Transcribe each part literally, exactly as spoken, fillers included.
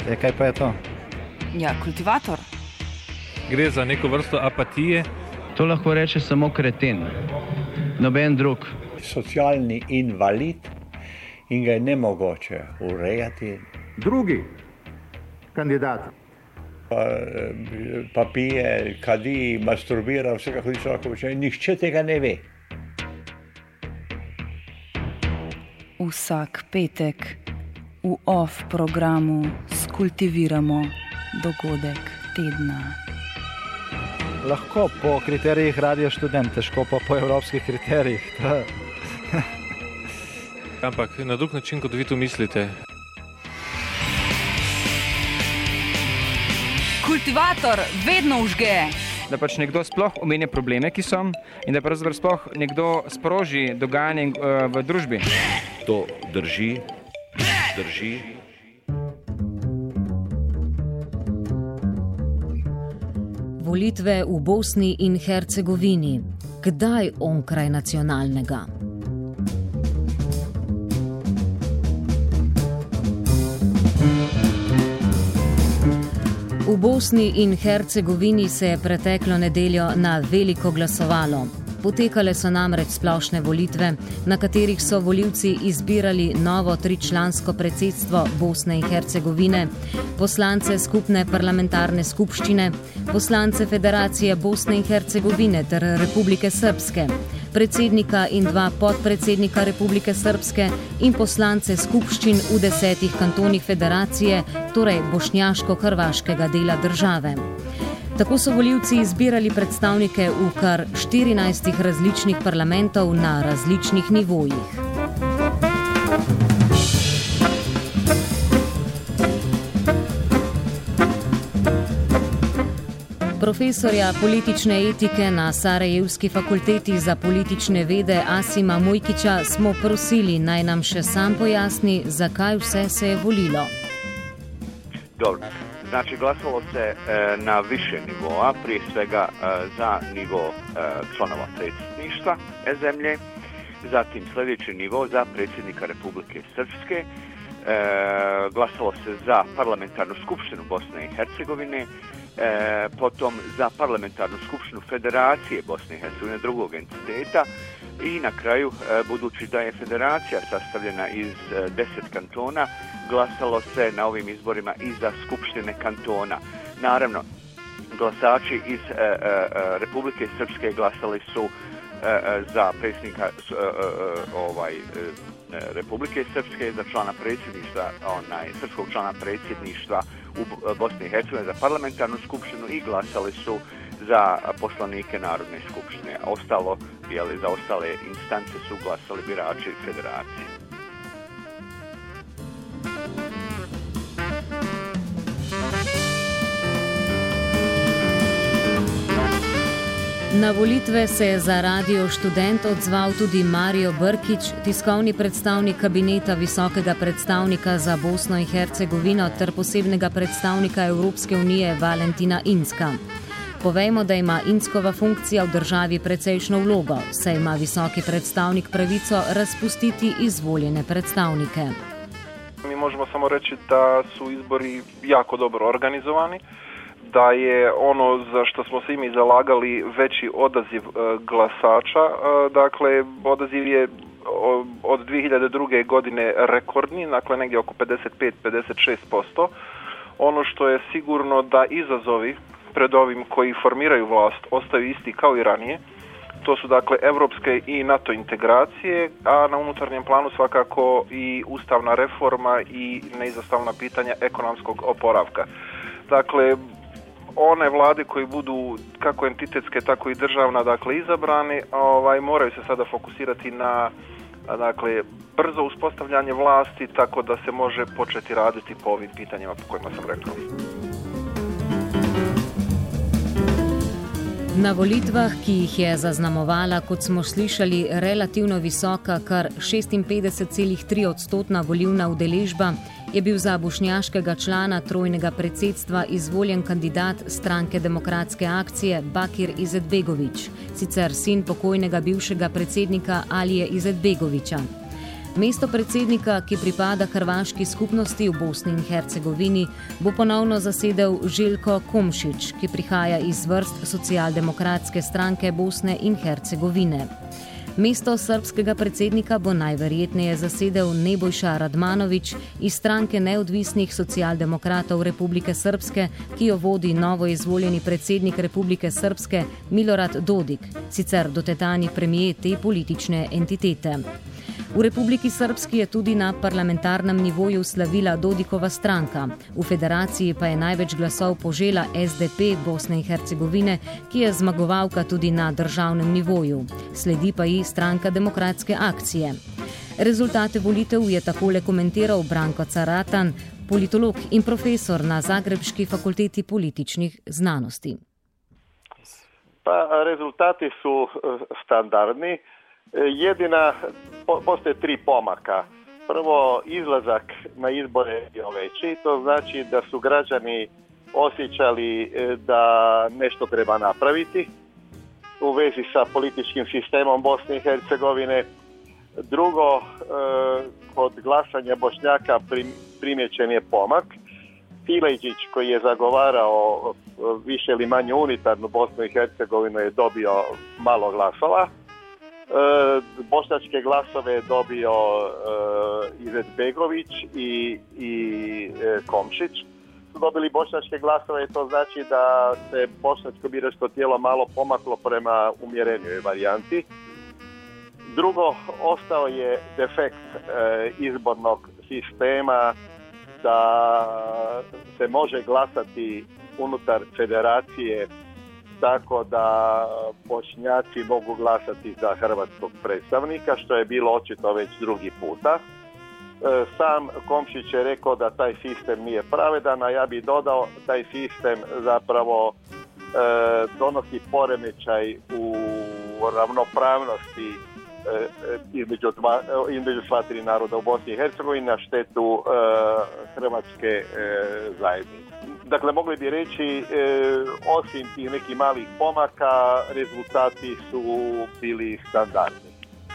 E, kaj pa je to? Ja, kultivator. Gre za neko vrsto apatije. To lahko reče samo kreten, noben drug. Socialni invalid in ga je nemogoče urejati. Drugi kandidat. Pa, pa pije, kadi, masturbira, vse kako ti lahko počne. Nihče tega ne ve. Vsak petek v off programu skultiviramo dogodek tedna. Lahko po kriterijih Radio Študent, težko pa po evropskih kriterijih. Ampak na drug način, kot vi to mislite. Kultivator vedno užge. Da pač nekdo sploh omenja probleme, ki so, in da pravzaprav sploh nekdo sproži dogajanje uh, v družbi. To drži, drži. Volitve v Bosni in Hercegovini. Kdaj onkraj nacionalnega? V Bosni in Hercegovini se je preteklo nedeljo na veliko glasovalo. Potekale so namreč splošne volitve, na katerih so volivci izbirali novo tričlansko predsedstvo Bosne in Hercegovine, poslance skupne parlamentarne skupščine, poslance Federacije Bosne in Hercegovine ter Republike Srpske, predsednika in dva podpredsednika Republike Srpske in poslance skupščin v desetih kantonih federacije, torej bošnjaško-hrvaškega dela države. Tako so volivci izbirali predstavnike v kar štirinajstih različnih parlamentov na različnih nivojih. Profesorja politične etike na Sarajevski fakulteti za politične vede Asima Mujkića smo prosili, naj nam še sam pojasni, zakaj vse se je volilo. Dobro. Znači, glasalo se e, na više nivoa, prije svega e, za nivo e, članova predsjedništva zemlje, zatim sljedeći nivo za predsjednika Republike Srpske, e, glasalo se za parlamentarnu skupštinu Bosne i Hercegovine, e, potom za parlamentarnu skupštinu Federacije Bosne i Hercegovine, drugog entiteta, i na kraju, e, budući da je federacija sastavljena iz e, deset kantona, glasalo se na ovim izborima i za skupštine kantona. Naravno, glasači iz e, e, Republike Srpske glasali su e, za predsjednika e, e, ovaj, e, Republike Srpske, za člana predsjedništva, onaj, srpskog člana predsjedništva u Bosni i Hercegovini, za parlamentarnu skupštinu i glasali su za poslanike Narodne skupštine. A ostalo, jeli, za ostale instance su glasali birači federacije. Na volitve se je za Radio Študent odzval tudi Mario Brkić, tiskovni predstavnik kabineta visokega predstavnika za Bosno in Hercegovino ter posebnega predstavnika Evropske unije Valentina Inzka. Povejmo, da ima Inzkova funkcija v državi precejšno vlogo, saj ima visoki predstavnik pravico razpustiti izvoljene predstavnike. Mi možemo samo reći da su izbori jako dobro organizovani, da je ono za što smo se i mi zalagali veći odaziv e, glasača, e, dakle odaziv je o, od dvije hiljade druge. godine rekordni, dakle negdje oko pedeset pet do pedeset šest posto. Ono što je sigurno da izazovi pred ovim koji formiraju vlast ostaju isti kao i ranije. To su dakle evropske i NATO integracije, a na unutarnjem planu svakako i ustavna reforma i neizostavna pitanja ekonomskog oporavka. Dakle, one vlade koji budu kako entitetske, tako i državna, dakle, izabrani, ovaj, moraju se sada fokusirati na, dakle, brzo uspostavljanje vlasti, tako da se može početi raditi po ovim pitanjima po kojima sam rekao. Na volitvah, ki jih je zaznamovala, kot smo slišali, relativno visoka, kar šestinpetdeset celih tri odstotna volilna udeležba, je bil za bošnjaškega člana trojnega predsedstva izvoljen kandidat stranke Demokratske akcije Bakir Izetbegović, sicer sin pokojnega bivšega predsednika Alije Izetbegovića. Mesto predsednika, ki pripada hrvaški skupnosti v Bosni in Hercegovini, bo ponovno zasedel Željko Komšić, ki prihaja iz vrst Socialdemokratske stranke Bosne in Hercegovine. Mesto srbskega predsednika bo najverjetneje zasedel Nebojša Radmanović iz stranke neodvisnih socialdemokratov Republike Srpske, ki jo vodi novo izvoljeni predsednik Republike Srpske Milorad Dodik, sicer dotedanji premijer te politične entitete. V Republiki Srpski je tudi na parlamentarnem nivoju slavila Dodikova stranka. V federaciji pa je največ glasov požela S D P Bosne in Hercegovine, ki je zmagovalka tudi na državnem nivoju. Sledi pa ji stranka Demokratske akcije. Rezultate volitev je takole komentiral Branko Caratan, politolog in profesor na Zagrebški fakulteti političnih znanosti. Pa rezultati su standardni. Jedina, postoje tri pomaka. Prvo, izlazak na izbore je bio veći, to znači da su građani osjećali da nešto treba napraviti u vezi sa političkim sistemom Bosne i Hercegovine. Drugo, kod glasanja Bošnjaka primjećen je pomak. Tileđić, koji je zagovarao više ili manje unitarnu Bosnu i Hercegovinu, je dobio malo glasova. E, bošnjačke glasove je dobio e, Izetbegović i, i e, Komšić. Su dobili bošnjačke glasove i to znači da se bošnjačko biračko tijelo malo pomaklo prema umjerenijoj varijanti. Drugo, ostao je defekt e, izbornog sistema da se može glasati unutar federacije tako da Bošnjaci mogu glasati za hrvatskog predstavnika, što je bilo očito već drugi puta. Sam Komšić je rekao da taj sistem nije pravedan, a ja bih dodao taj sistem zapravo e, donosi poremećaj u ravnopravnosti e, između, dva, između sva tri naroda u Bosni i Hercegovini na štetu e, hrvatske e, zajednice. Dakle, mogli bi reći, e, osim tih nekih malih pomaka, rezultati su bili standardni.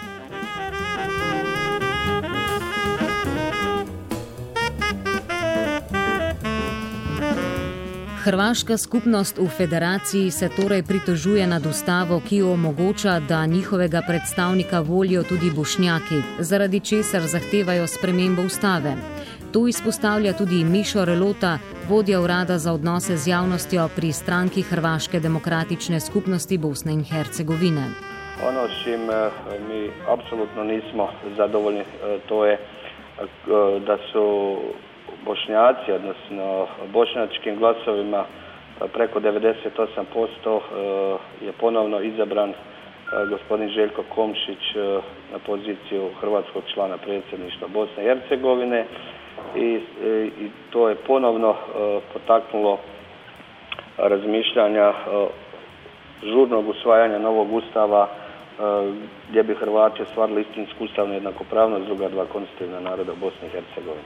Hrvaška skupnost v federaciji se torej pritožuje nad ustavo, ki jo omogoča, da njihovega predstavnika volijo tudi Bošnjaki, zaradi česar zahtevajo spremembo ustave. To izpostavlja tudi Mišo Relota, vodja urada za odnose z javnostjo pri stranki Hrvaške demokratične skupnosti Bosne in Hercegovine. Ono s čim mi apsolutno nismo zadovoljni, to je da su Bošnjaci, odnosno bošnjačkim glasovima preko devedeset osam posto je ponovno izabran gospodin Željko Komšić na poziciju hrvatskog člana predsjedništva Bosne i Hercegovine. I, i to je ponovno uh, potaknulo razmišljanja uh, žurnog usvajanja novog ustava uh, gdje bi Hrvati ostvarili istinsku ustavnu jednakopravnost druga dva konstitutivna naroda u Bosni i Hercegovini.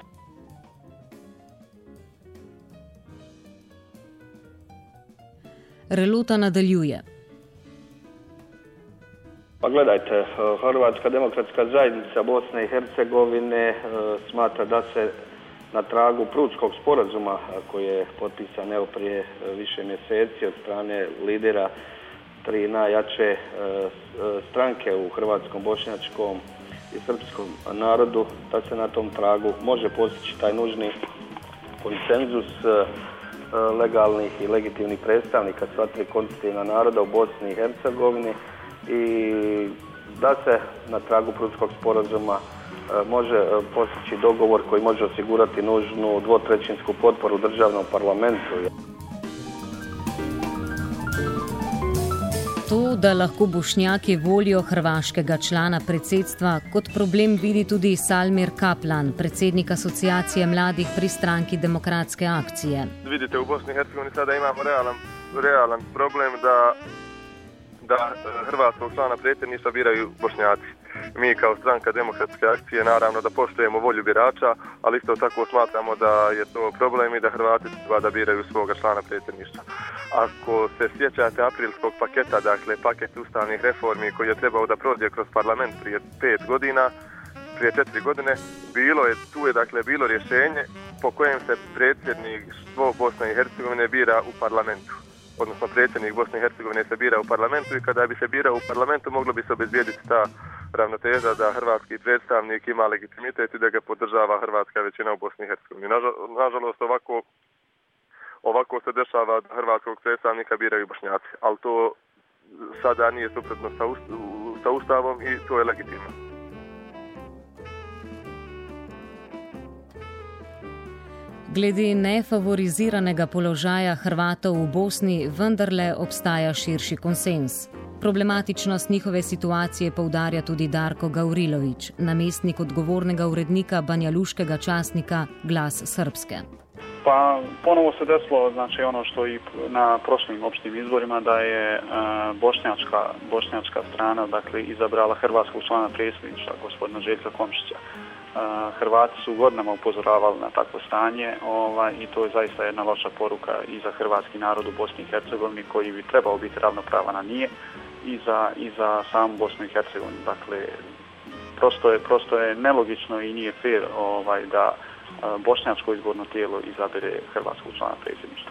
Relota nadaljuje. Pa gledajte, Hrvatska demokratska zajednica Bosne i Hercegovine smatra da se na tragu Prutskog sporazuma koji je potpisan evo prije više mjeseci od strane lidera tri najjače stranke u hrvatskom, bošnjačkom i srpskom narodu, da se na tom tragu može postići taj nužni konsenzus legalnih i legitimnih predstavnika sva tri konstitutivna naroda u Bosni i Hercegovini i da se na tragu Prutskog sporazuma može postići dogovor koji može osigurati nužnu dvotrećinsku potporu u državnom parlamentu. To, da lahko Bošnjaki volijo hrvaškega člana predsedstva, kot problem vidi tudi Salmir Kaplan, predsednik Asocijacije mladih pri stranki Demokratske akcije. Vidite, u Bosni i Hercegovini sada imamo realan, realan problem da, da hrvatskog člana predsjedništva biraju Bošnjaci. Mi kao stranka Demokratske akcije naravno da poštujemo volju birača, ali isto tako smatramo da je to problem i da Hrvati treba da biraju svoga člana predsjedništva. Ako se sjećate aprilskog paketa, dakle paket ustavnih reformi koji je trebao da prođe kroz parlament prije pet godina, prije četiri godine, bilo je, tu je dakle bilo rješenje po kojem se predsjedništvo Bosne i Hercegovine bira u parlamentu. Odnosno predsjednik Bosne i Hercegovine se bira u parlamentu i kada bi se birao u parlamentu moglo bi se obezbijediti ta ravnoteža da hrvatski predstavnik ima legitimitet i da ga podržava hrvatska većina u Bosni i Hercegovini. Nažalost, ovako, ovako se dešava da hrvatskog predstavnika biraju Bošnjaci, ali to sada nije suprotno sa, ust, sa Ustavom i to je legitimno. Glede nefavoriziranega položaja Hrvatov v Bosni vendarle obstaja širši konsens. Problematičnost njihove situacije poudarja tudi Darko Gavrilović, namestnik odgovornega urednika banjaluškega časnika Glas Srpske. Pa ponovo se desilo, znači ono što i na prošlim opštim izborima, da je uh, bošnjačka, bošnjačka strana dakle, izabrala hrvatskog člana predsjedništva, gospodina Željka Komšića. Uh, Hrvati su godinama upozoravali na takvo stanje ovaj, i to je zaista jedna loša poruka i za hrvatski narod u Bosni i Hercegovini koji bi trebao biti ravnopravan, a nije, i za, i za samu Bosnu i Hercegovinu. Dakle, prosto je, prosto je nelogično i nije fair ovaj, da uh, bošnjačko izborno tijelo izabere hrvatskog člana predsjedništva.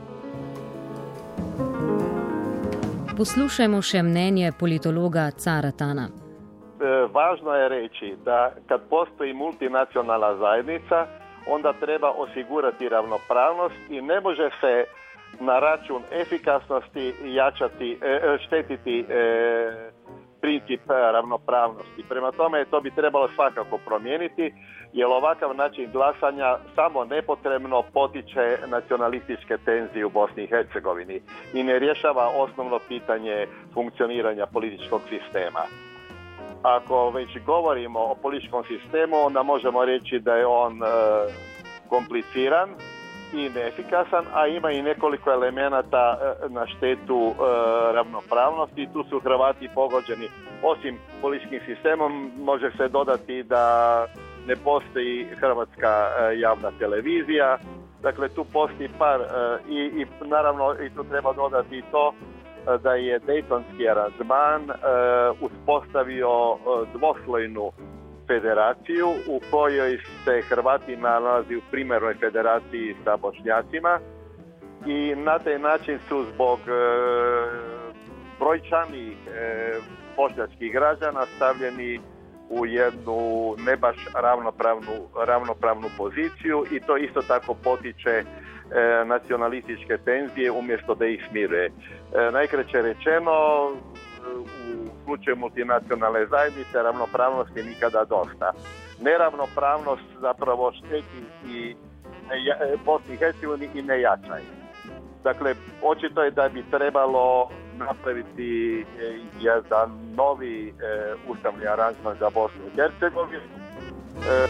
Poslušajmo še mnenje politologa Caratana. Važno je reći da kad postoji multinacionalna zajednica, onda treba osigurati ravnopravnost i ne može se na račun efikasnosti jačati, štetiti princip ravnopravnosti. Prema tome to bi trebalo svakako promijeniti, jer ovakav način glasanja samo nepotrebno potiče nacionalističke tenzije u Bosni i Hercegovini i ne rješava osnovno pitanje funkcioniranja političkog sistema. Ako već govorimo o političkom sistemu, onda možemo reći da je on e, kompliciran i neefikasan, a ima i nekoliko elemenata e, na štetu e, ravnopravnosti. Tu su Hrvati pogođeni. Osim političkim sistemom može se dodati da ne postoji hrvatska e, javna televizija. Dakle, tu postoji par e, i, i naravno i tu treba dodati i to da je Dejtonski aranžman e, uspostavio e, dvoslojnu federaciju u kojoj se Hrvati nalazi u primjernoj federaciji sa Bošnjacima i na taj način su zbog e, brojčanih e, bošnjačkih građana stavljeni u jednu ne baš ravnopravnu, ravnopravnu poziciju i to isto tako potiče e, nacionalističke tenzije umjesto da ih smiruje. E, najkraće rečeno, u slučaju multinacionalne zajednice ravnopravnost je nikada dosta. Neravnopravnost zapravo šteti i Bosni i Hercegovini i ne jača je. Dakle, očito je da bi trebalo napraviti jedan novi e, ustavni aranžman za Bosnu i Hercegovinu. E,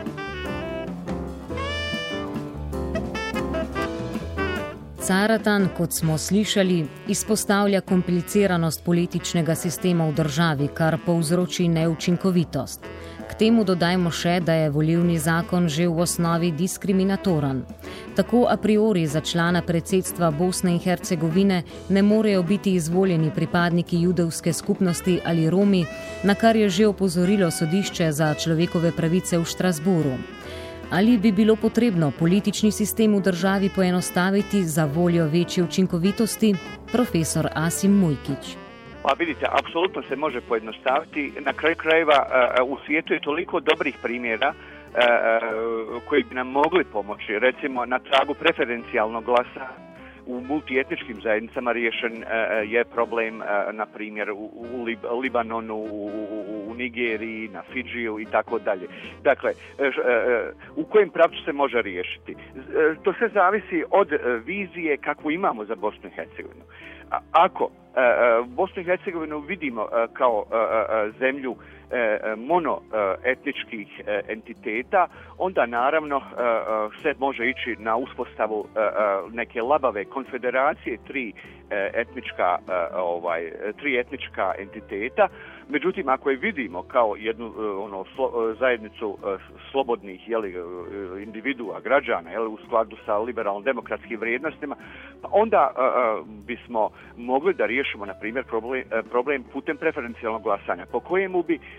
Caratan, kot smo slišali, izpostavlja kompliciranost političnega sistema v državi, kar povzroči neučinkovitost. K temu dodajmo še, da je volilni zakon že v osnovi diskriminatoren. Tako a priori za člana predsedstva Bosne in Hercegovine ne morejo biti izvoljeni pripadniki judovske skupnosti ali Romi, na kar je že opozorilo sodišče za človekove pravice v Štrasburu. Ali bi bilo potrebno politični sistem v državi poenostaviti za voljo večje učinkovitosti? Profesor Asim Mujkić. Pa vidite, apsolutno se može pojednostaviti. Na kraju krajeva u svijetu je toliko dobrih primjera koji bi nam mogli pomoći. Recimo na tragu preferencijalnog glasa u multietničkim zajednicama riješen je problem, na primjer, u, u Libanonu, u, u, u Nigeriji, na Fidžiju i tako dalje. Dakle, u kojem pravcu se može riješiti? To sve zavisi od vizije kakvu imamo za Bosnu i Hercegovinu. Ako Bosnu i Hercegovinu vidimo kao zemlju monoetničkih entiteta, onda naravno se može ići na uspostavu neke labave konfederacije tri etnička, ovaj, tri etnička entiteta. Međutim, ako je vidimo kao jednu ono, slo, zajednicu slobodnih jeli, individua, građana jeli, u skladu sa liberalno-demokratskim vrijednostima, onda uh, bismo mogli da riješimo, na primjer, problem, problem putem preferencijalnog glasanja, po kojemu bi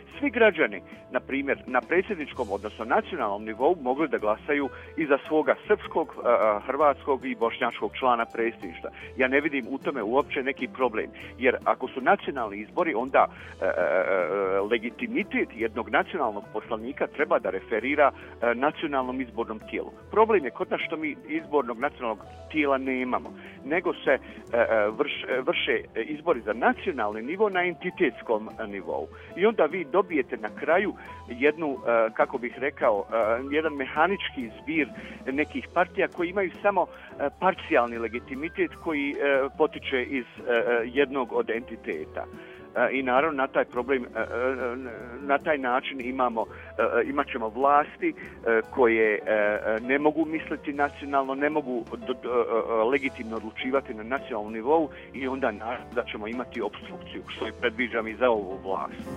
svi građani, na primjer, na predsjedničkom, odnosno nacionalnom nivou mogli da glasaju i za svoga srpskog, hrvatskog i bošnjačkog člana predsjedništva. Ja ne vidim u tome uopće neki problem, jer ako su nacionalni izbori, onda e, e, legitimitet jednog nacionalnog poslanika treba da referira e, nacionalnom izbornom tijelu. Problem je kod nas što mi izbornog nacionalnog tijela nemamo, nego se e, vrš, vrše izbori za nacionalni nivo na entitetskom nivou. I onda vi dobijete na kraju jednu, e, kako bih rekao, e, jedan mehanički zbir nekih partija koji imaju samo e, parcijalni legitimitet koji e, potiče iz e, jednog od entiteta. I naravno na taj problem, na taj način imamo, imat ćemo vlasti koje ne mogu misliti nacionalno, ne mogu legitimno odlučivati na nacionalnom nivou i onda naravno da ćemo imati opstrukciju, što i predviđam i za ovu vlast.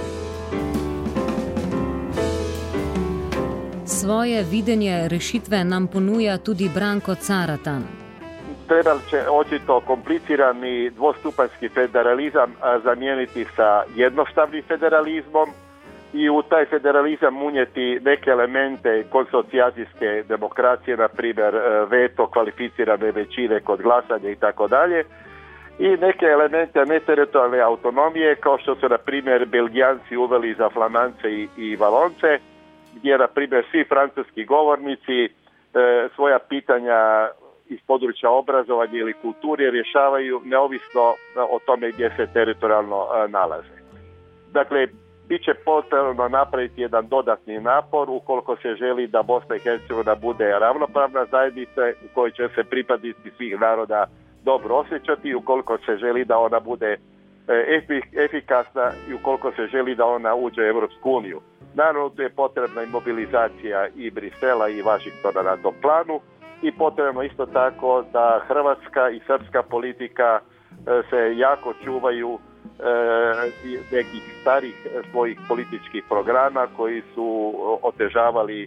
Svoje videnje rešitve nam ponuja tudi Branko Carata. Treba će očito komplicirani dvostupanjski federalizam zamijeniti sa jednostavnim federalizmom i u taj federalizam unijeti neke elemente konsocijacijske demokracije, na primjer veto kvalificirane većine kod glasanja i tako dalje, i neke elemente neteritorijalne autonomije kao što su na primjer Belgijanci uveli za Flamance i, i Valonce, gdje na primjer svi francuski govornici e, svoja pitanja iz područja obrazovanja ili kulture rješavaju neovisno o tome gdje se teritorijalno nalaze. Dakle, bit će potrebno napraviti jedan dodatni napor ukoliko se želi da Bosna i Hercegovina bude ravnopravna zajednica u kojoj će se pripadnici svih naroda dobro osjećati i ukoliko se želi da ona bude efikasna i ukoliko se želi da ona uđe u Europsku uniju. Naravno, tu je potrebna i mobilizacija i Brisela i Vašingtona na tom planu, i potrebno isto tako da hrvatska i srpska politika se jako čuvaju nekih starih svojih političkih programa koji su otežavali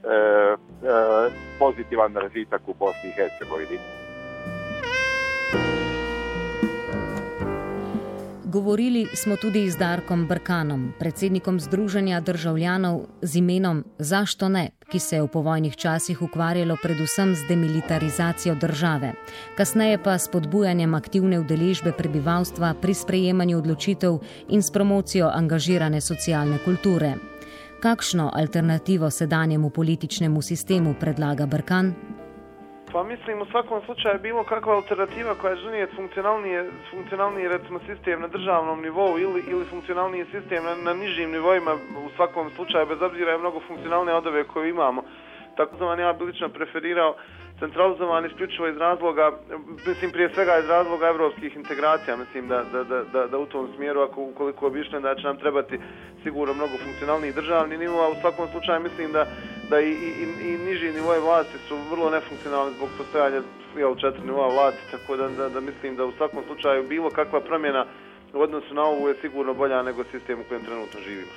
pozitivan razvitak u Bosni i Hercegovini. Govorili smo tudi z Darkom Brkanom, predsednikom Združenja državljanov z imenom Zašto ne, ki se je v povojnih časih ukvarjalo predvsem z demilitarizacijo države, kasneje pa s spodbujanjem aktivne udeležbe prebivalstva pri sprejemanju odločitev in s promocijo angažirane socialne kulture. Kakšno alternativo sedanjemu političnemu sistemu predlaga Brkan? Pa mislim u svakom slučaju bilo kakva alternativa koja želi je funkcionalnije, funkcionalniji recimo sistem na državnom nivou ili, ili funkcionalniji sistem na, na nižim nivoima, u svakom slučaju bez obzira je mnogo funkcionalne od ove koje imamo. Tako da ja bi lično preferirao centralizovan isključivo iz razloga, mislim prije svega iz razloga evropskih integracija, mislim da, da, da, da, da u tom smjeru ako ukoliko bi išli da će nam trebati sigurno mnogo funkcionalniji državni nivo, a u svakom slučaju mislim da da i, i, i niži nivoje vlasti su vrlo nefunkcionalni zbog postojanja jel, četiri nivoa vlasti, tako da, da, da mislim da u svakom slučaju bilo kakva promjena u odnosu na ovu je sigurno bolja nego sistem u kojem trenutno živimo.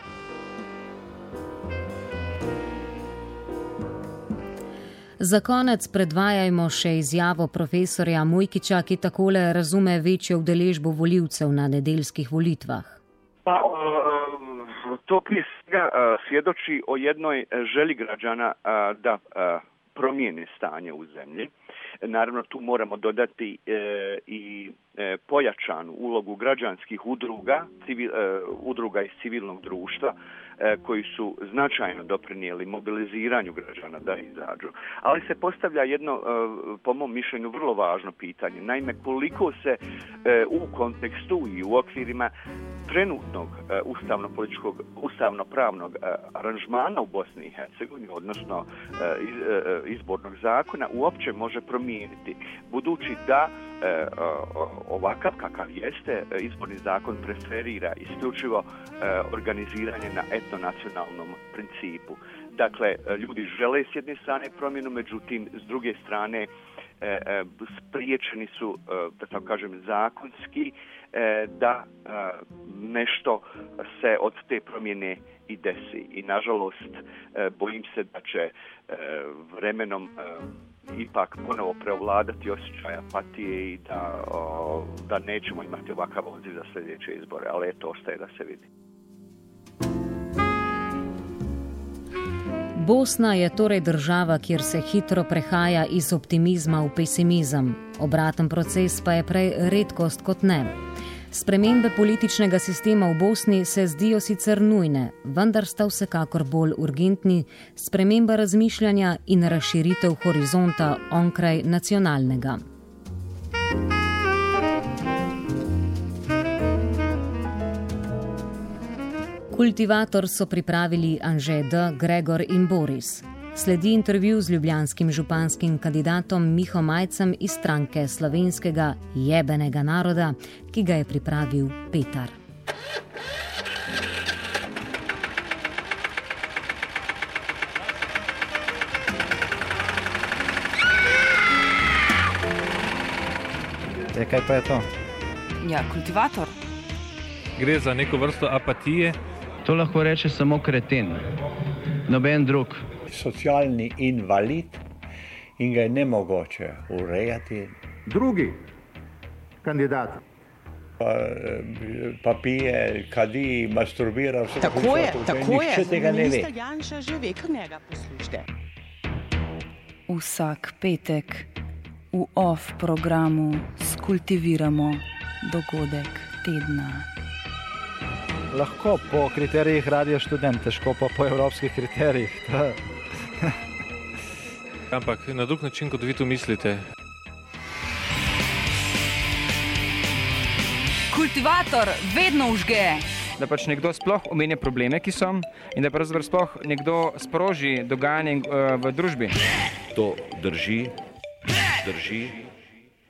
Za konec predvajajmo še izjavo profesorja Mujkića, ki takole razume večjo udeležbo volivcev na nedeljskih volitvah. Pa, to prije svega svjedoči o jednoj želji građana da promijene stanje u zemlji. Naravno, tu moramo dodati i pojačanu ulogu građanskih udruga, civil, udruga iz civilnog društva, koji su značajno doprinijeli mobiliziranju građana da izađu. Ali se postavlja jedno, po mom mišljenju, vrlo važno pitanje. Naime, koliko se u kontekstu i u okvirima trenutnog ustavno-političkog, ustavno-pravnog aranžmana u Bosni i Hercegovini, odnosno izbornog zakona, uopće može promijeniti. Budući da ovakav kakav jeste, izborni zakon preferira isključivo organiziranje na etnonacionalnom principu. Dakle, ljudi žele s jedne strane promjenu, međutim, s druge strane spriječeni su, da tako kažem, zakonski da nešto se od te promjene i desi. I nažalost, bojim se da će vremenom ipak ponovo preovladati osjećaj apatije i da, da nećemo imati ovakav odziv za sljedeće izbore, ali eto, ostaje da se vidi. Bosna je torej država, kjer se hitro prehaja iz optimizma v pesimizem. Obraten proces pa je prej redkost kot ne. Spremembe političnega sistema v Bosni se zdijo sicer nujne, vendar sta vsekakor bolj urgentni sprememba razmišljanja in razširitev horizonta onkraj nacionalnega. Kultivator so pripravili Anže D., Gregor in Boris. Sledi intervju z ljubljanskim županskim kandidatom Miho Majcem iz stranke slovenskega jebenega naroda, ki ga je pripravil Petar. E, kaj pa je to? Ja, kultivator. Gre za neko vrsto apatije. To lahko reče samo kreten, noben drug. Socialni invalid in ga je nemogoče urejati. Drugi kandidat. Pa, pa pije, kadi, masturbira, vse tako je, tako je. Nihče tega ne ve. Minister Janša že ve, kar njega poslušajte. Vsak petek v off programu skultiviramo dogodek tedna. Lahko po kriterijih Radio Študent, težko pa po evropskih kriterijih. Ampak na drug način, kot vi to mislite. Kultivator vedno vžge. Da pač nekdo sploh omenja probleme, ki so, in da pravzaprav sploh nekdo sproži dogajanje uh, v družbi. To drži, drži.